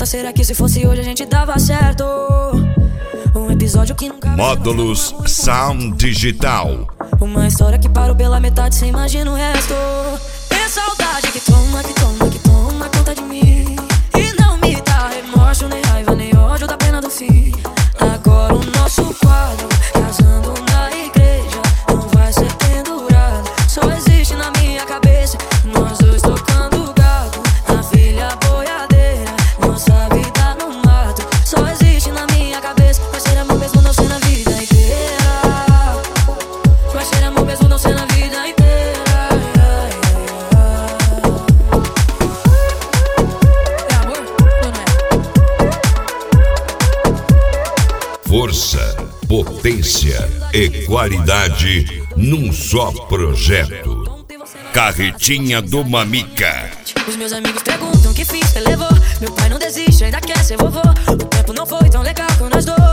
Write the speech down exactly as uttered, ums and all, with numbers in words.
será que se fosse hoje a gente dava certo? Um episódio que nunca... Módulos Sound Digital. Uma história que parou pela metade, cê imagina o resto. É saudade que toma, que toma, que toma conta de mim. E não me dá remorso, nem raiva, nem ódio da pena do fim. Agora o nosso quadro, casando na igreja, não vai ser pendurado. Só existe na minha cabeça, nós dois tocando gado na filha boiadeira, nossa vida no mato. Só existe na minha cabeça, vai ser amor mesmo não ser na vida inteira. Vai ser amor mesmo não ser na vida inteira. É amor ou não é? Força, potência e qualidade num só projeto. Carretinha do Mamica. Os meus amigos perguntam o que fiz, que levou. Meu pai não desiste, ainda quer ser vovô. O tempo não foi tão legal com nós dois.